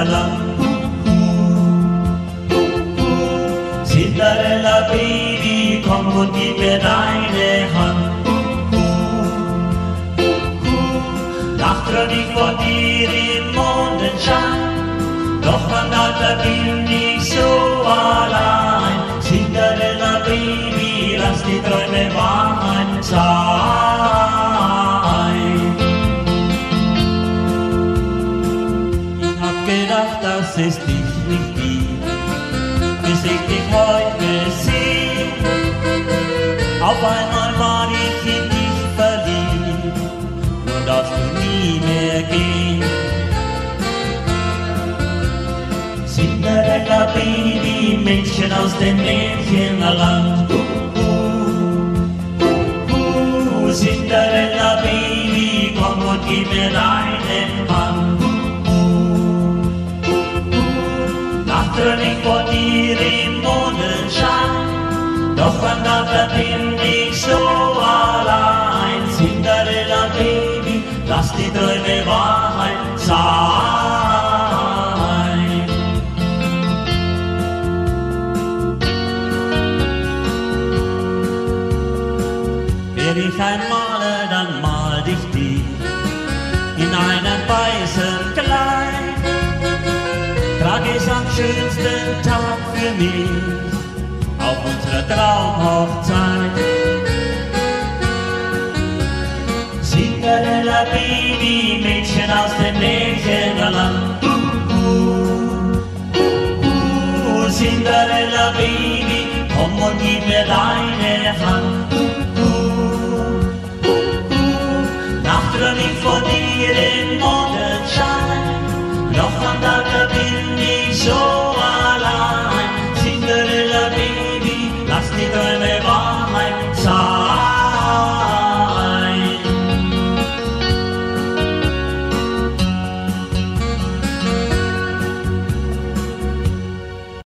Land. Cinderella Baby, komm und gib mir deine Hand. Nachträum ich vor dir im Mondenschein, doch an Alter bin ich so allein. Cinderella Baby, lass die Träume Wahrheit sein. Ich hab gedacht, dass es dich nicht gibt, bis ich dich heute sehe. Auf einmal war ich in dich verliebt, nur darfst du nie mehr gehen. Cinderella Baby, Mädchen aus dem Märchenland. Cinderella Baby, komm und gib mir deine Hand. Nachträum ich vor dir im Mondenschein, doch an Nacht bin ich so allein. Cinderella Baby, lass die Träume Wahrheit sein. Wär ich ein Maler, dann mal dich tief in einem weißen Kleid. Trag es am schönsten Tag für mich auf unsere Traumhochzeit. Cinderella Baby, Mädchen aus dem Märchenland. Cinderella Baby, komm und gib mir deine Hand.